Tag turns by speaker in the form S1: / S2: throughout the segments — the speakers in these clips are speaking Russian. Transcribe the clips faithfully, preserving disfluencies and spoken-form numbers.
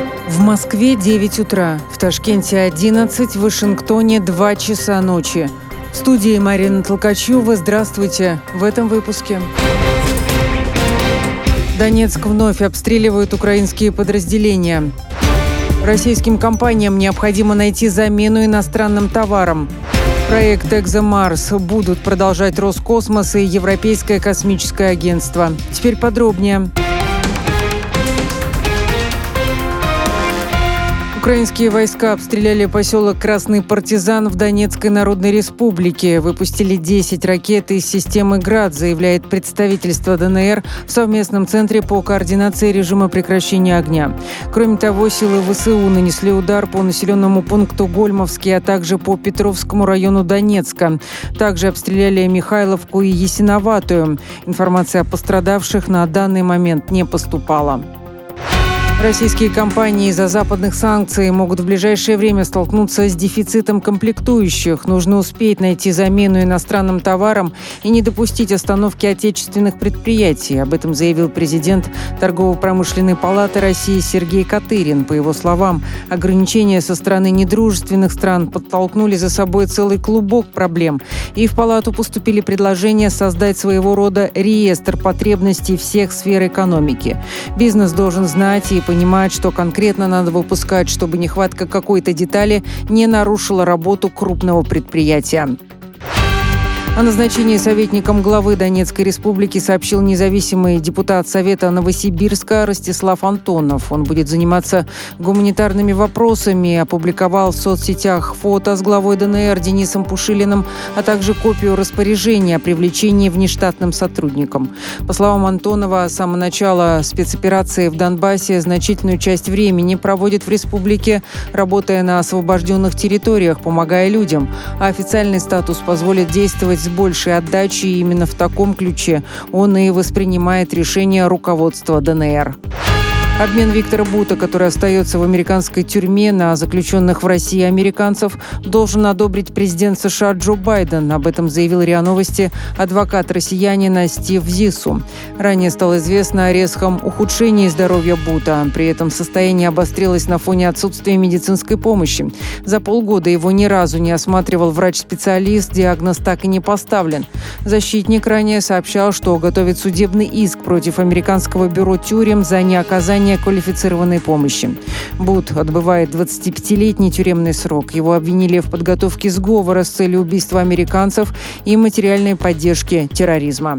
S1: В Москве девять утра, в Ташкенте одиннадцать, в Вашингтоне два часа ночи. В студии Марина Толкачева. Здравствуйте. В этом выпуске. Донецк вновь обстреливают украинские подразделения. Российским компаниям необходимо найти замену иностранным товарам. Проект «Экзомарс» будут продолжать Роскосмос и Европейское космическое агентство. Теперь подробнее. Украинские войска обстреляли поселок Красный Партизан в Донецкой Народной Республике. Выпустили десять ракет из системы «Град», заявляет представительство ДНР в совместном центре по координации режима прекращения огня. Кроме того, силы ВСУ нанесли удар по населенному пункту Гольмовский, а также по Петровскому району Донецка. Также обстреляли Михайловку и Ясиноватую. Информация о пострадавших на данный момент не поступала. Российские компании из-за западных санкций могут в ближайшее время столкнуться с дефицитом комплектующих. Нужно успеть найти замену иностранным товарам и не допустить остановки отечественных предприятий. Об этом заявил президент Торгово-промышленной палаты России Сергей Катырин. По его словам, ограничения со стороны недружественных стран подтолкнули за собой целый клубок проблем. И в палату поступили предложения создать своего рода реестр потребностей всех сфер экономики. Бизнес должен знать и понимать, что конкретно надо выпускать, чтобы нехватка какой-то детали не нарушила работу крупного предприятия. О назначении советником главы Донецкой республики сообщил независимый депутат Совета Новосибирска Ростислав Антонов. Он будет заниматься гуманитарными вопросами, опубликовал в соцсетях фото с главой ДНР Денисом Пушилиным, а также копию распоряжения о привлечении внештатным сотрудникам. По словам Антонова, с самого начала спецоперации в Донбассе значительную часть времени проводит в республике, работая на освобожденных территориях, помогая людям, а официальный статус позволит действовать с большей отдачей, и именно в таком ключе он и воспринимает решение руководства ДНР. Обмен Виктора Бута, который остается в американской тюрьме, на заключенных в России американцев, должен одобрить президент США Джо Байден. Об этом заявил РИА Новости адвокат россиянина Стив Зису. Ранее стало известно о резком ухудшении здоровья Бута. При этом состояние обострилось на фоне отсутствия медицинской помощи. За полгода его ни разу не осматривал врач-специалист, диагноз так и не поставлен. Защитник ранее сообщал, что готовит судебный иск против американского бюро тюрем за неоказание квалифицированной помощи. Бут отбывает двадцатипятилетний тюремный срок. Его обвинили в подготовке сговора с целью убийства американцев и материальной поддержки терроризма.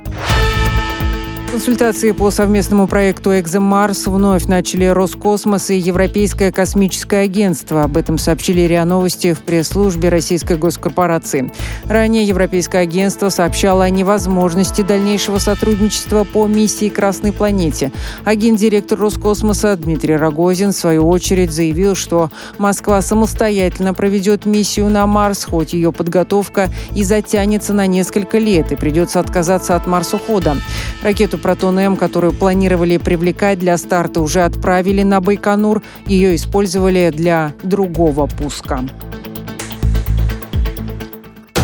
S1: Консультации по совместному проекту «Экзомарс» вновь начали Роскосмос и Европейское космическое агентство. Об этом сообщили РИА Новости в пресс-службе российской госкорпорации. Ранее Европейское агентство сообщало о невозможности дальнейшего сотрудничества по миссии к Красной планете. А гендиректор Роскосмоса Дмитрий Рогозин в свою очередь заявил, что Москва самостоятельно проведет миссию на Марс, хоть ее подготовка и затянется на несколько лет, и придется отказаться от марсохода. Ракету «Протон-М», которую планировали привлекать для старта, уже отправили на Байконур. Ее использовали для другого пуска.